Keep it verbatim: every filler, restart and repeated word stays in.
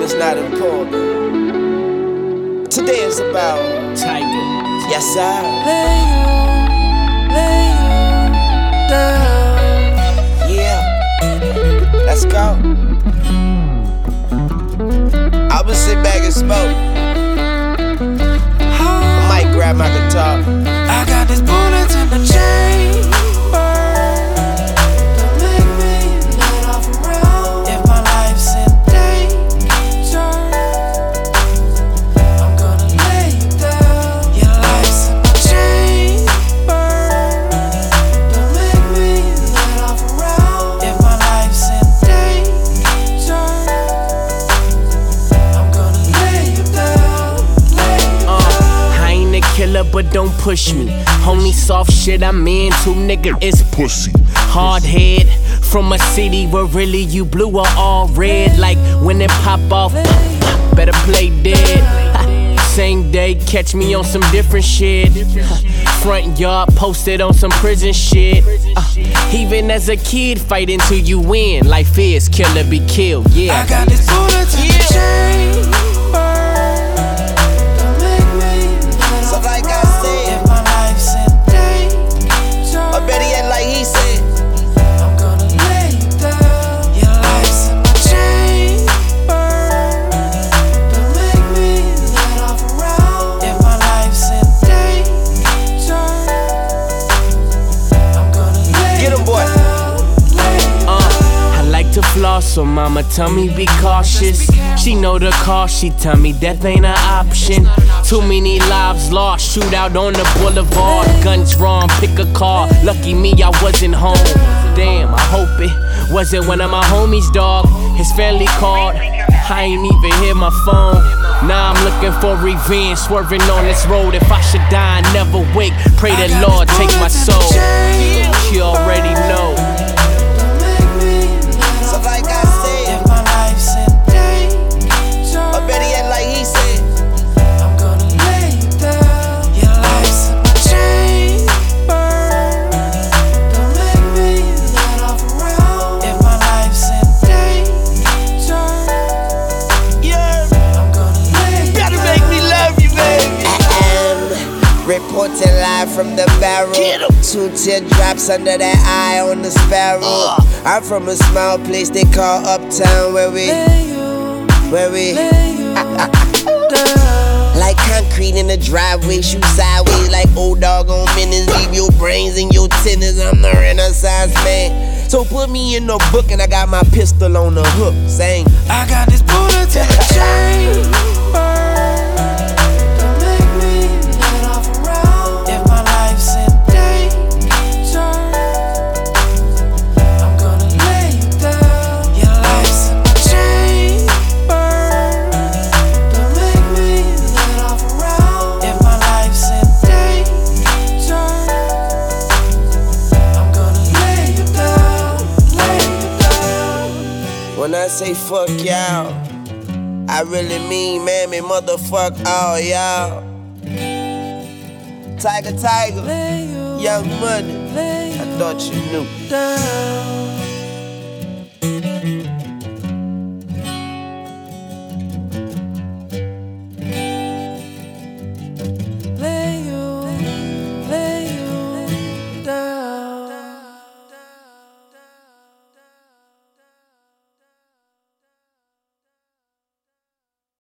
is not important. Today is about Tiger. Yes, sir. Lay you, lay you down. Yeah. Let's go. I will sit back and smoke. I might grab my guitar. I got this bullet in the chamber. Don't make me let off around. If my life's in danger, I'm gonna lay you down. Your life's in my chamber. Don't make me let off around. If my life's in danger, I'm gonna lay you down. Lay you down. Uh, I ain't a killer, but don't push me. Only soft shit I'm into, nigga, is pussy. Hard head from a city where really you blue or all red. Like when it pop off, better play dead. Same day, catch me on some different shit. Front yard posted on some prison shit. Uh, even as a kid, fight until you win. Life is kill or be killed, yeah. I got this bullet in the chamber. Don't make me let So off like I around. said, If my life's in danger, or better yet, like he said, I'm gonna lay you down. Your life's in my chamber. Don't make me let off around. If my life's in danger, I'm gonna lay Get 'em, you boy. down. Lay you Uh, I like to floss, so mama tell me be cautious. She know the cost, she tell me death ain't an option. Too many lives lost, shootout on the boulevard. Guns drawn, pick a car. Lucky me, I wasn't home. Damn, I hope it wasn't one of my homies, dog. His family called, I ain't even hear my phone. Now I'm looking for revenge, swerving on this road. If I should die, I never wake. Pray the Lord take my soul. You already know. Don't make me let so off like I around. said, If my life's in danger, or better yet, like he said, I'm gonna lay you down. Your life's in my chamber. Don't make me let off around. If my life's in danger, yeah, I'm gonna lay you gotta down. make me love you, baby. I am reporting live from the barrel. Get 'em. Two teardrops under that eye on the sparrow. I'm from a small place they call Uptown, where we, Lay you, where we. lay you down. Like concrete in the driveway, shoot sideways like old dog on minutes. Leave your brains in your tennis. I'm the Renaissance man. So put me in the book and I got my pistol on the hook, saying, I got this bullet in the chamber. Don't make me let off around. If my life's in danger, I'm gonna lay you down. Your life's in my chamber. Don't make me let off around. If my life's in danger, I'm gonna lay you down. Lay you down. when I say fuck y'all, I really mean mammy, motherfuck all y'all. Tiger, Tiger, Lay you, Young Money, lay I you thought you knew. down.